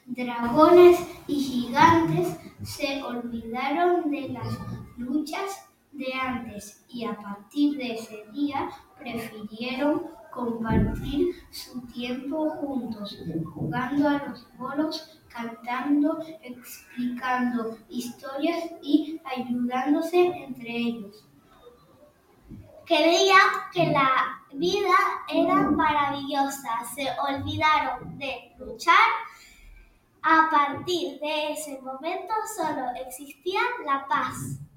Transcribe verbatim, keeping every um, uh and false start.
dragones y gigantes se olvidaron de las luchas de antes y a partir de ese día prefirieron compartir su tiempo juntos, jugando a los bolos, cantando, explicando historias y ayudándose entre ellos. Creían que la vida era maravillosa, se olvidaron de luchar. A partir de ese momento solo existía la paz.